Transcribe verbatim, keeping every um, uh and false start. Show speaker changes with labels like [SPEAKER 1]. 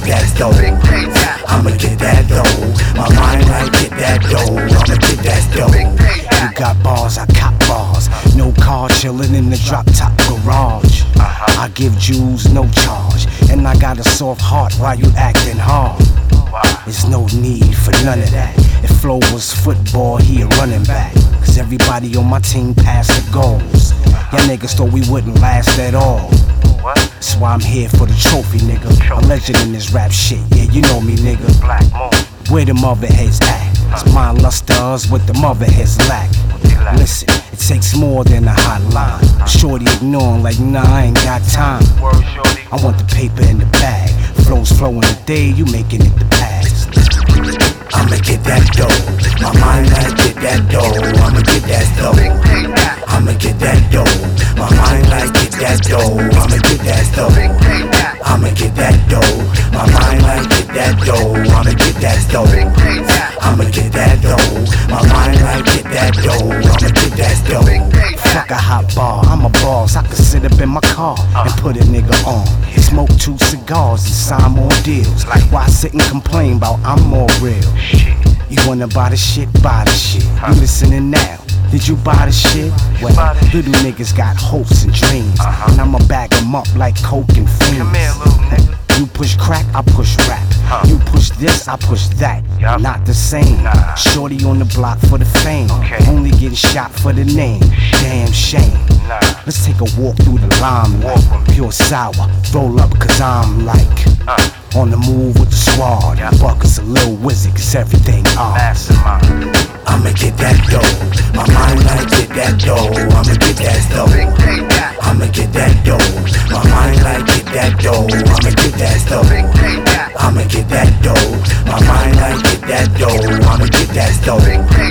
[SPEAKER 1] get that dough. I'ma get that dough. My mind like get that dough. I'ma get that dough. You got bars, I cop bars. No car, chillin' in the drop top garage. I give Jews no charge, and I got a soft heart while you acting hard. There's no need for none of that. If Flo was football, he a running back. Cause everybody on my team passed the goals. Y'all niggas thought we wouldn't last at all. That's why I'm here for the trophy, nigga. A legend in this rap shit, yeah, you know me, nigga. Where the mother heads at? It's my lusters what the mother heads lack. Listen, it takes more than a hotline. Shorty ignoring like, nah, I ain't got time. I want the paper in the bag. Flows flowing today, you making it the past. I'ma get that dough. My mind like get that dough. I'ma get that dough. I'ma get that dough. My mind like get that dough. I'ma get that dough. I'ma get that dough. My mind like get that dough. I'ma get that dough. I'ma get that dough. My mind like get that dough. I'ma get that dough. Fuck a hot bar, I'm a boss. I can sit up in my car and put a nigga on. Smoke two cigars and sign more deals. Why sit and complain about I'm more real? You wanna buy the shit, buy the shit. You listening now? Did you buy the shit? Well, little niggas got hopes and dreams, and I'ma bag them up like coke and fiends. You push crack, I push rap. You push this, I push that. Not the same. Shorty on the block for the fame. Only getting shot for the name. Damn shame. Let's take a walk through the limelight. Pure sour, roll up cause I'm like on the move with the squad. Buckets a little wizard cause everything on. I'ma get that dough. My mind like get that dough. I'ma get that dough. I'ma get that dough. My mind like get that dough. I'ma get that dough. I'ma get that dough. My mind like get that dough. I'ma get that dough.